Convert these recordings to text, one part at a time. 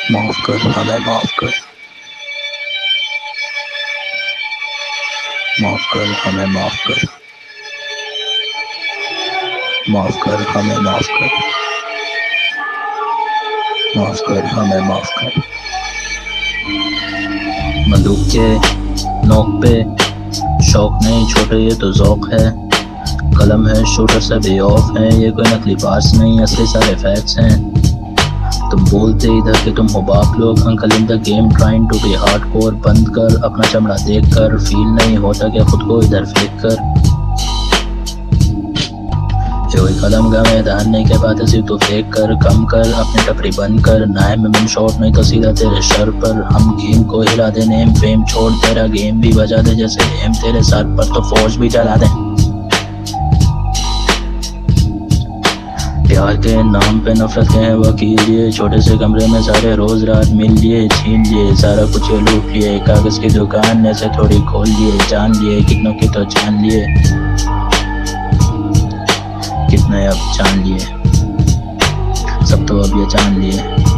माफ कर, हमें माफ कर, माफ कर, हमें माफ कर, माफ कर, हमें माफ कर, माफ कर, हमें माफ कर। बंदूक के नोक पे शौक नहीं छोटे, ये तो ज़ौक़ है। कलम है शूटर से बे ऑफ है, ये कोई नकली पास नहीं, असली सारे फैक्ट्स हैं। तुम बोलते इधर कि तुम हो बाप लोग, uncle in the game trying to be hardcore. बंद कर अपना चमड़ा देख कर, फील नहीं होता कि खुद को इधर फेंक कर। ये कोई कलम का मैदान नहीं के बात सिर्फ तो फेंक कर। कम कर अपनी टपरी बंद कर, ना है मैं शॉट नहीं तो सीधा तेरे सर पर। हम गेम को हिला दे, नेम फेम छोड़ तेरा गेम भी बजा दे, जैसे एम तेरे सर पर तो फौज भी चला दे। प्यार के नाम पे नफरत के हैं वकील, ये छोटे से कमरे में सारे रोज रात मिल लिए। छीन लिए सारा कुछ ये लूट लिए, कागज की दुकान ऐसे थोड़ी खोल लिए। जान लिए कितनों की तो जान लिए, कितने अब जान लिए, सब तो अब ये जान लिए।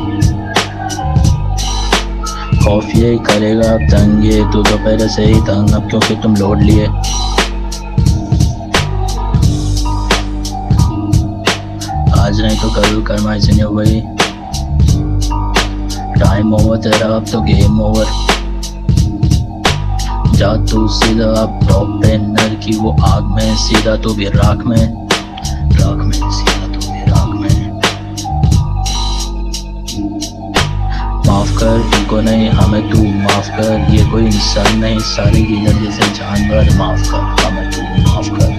खौफ ये करेगा अब तंग, ये तू तो पहले से ही तंग, अब क्योंकि तुम लौट लिए। आज नहीं तो कल करमाई से नहीं हुई, टाइम ओवर तेरा अब तो गेम ओवर। जा तू सीधा अब टॉप पे, नर की वो आग में, सीधा तू भी राख में, राख में, सीधा तू भी राख में। माफ कर इनको नहीं हमें तू माफ कर, ये कोई इंसान नहीं सारी की जैसे जानवर। माफ कर हमें तू माफ कर।